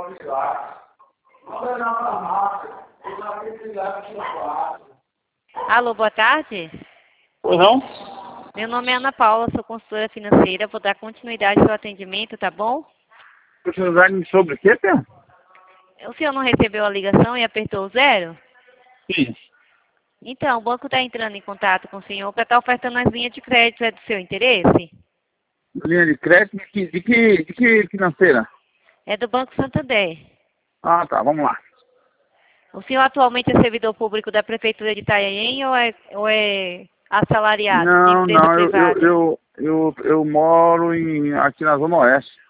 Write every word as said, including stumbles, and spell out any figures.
Alô, boa tarde. Pois não? Meu nome é Ana Paula, sou consultora financeira. Vou dar continuidade ao seu atendimento, tá bom? Continuidade sobre o quê, Pia? O senhor não recebeu a ligação e apertou o zero? Sim. Então, o banco está entrando em contato com o senhor para estar ofertando as linhas de crédito. É do seu interesse? Linha de crédito de que, de que, de que financeira? É do Banco Santander. Ah, tá, vamos lá. O senhor atualmente é servidor público da Prefeitura de Itanhaém ou é, ou é assalariado de Não, empresa não, eu, eu, privada? eu, eu, eu moro em, aqui na Zona Oeste.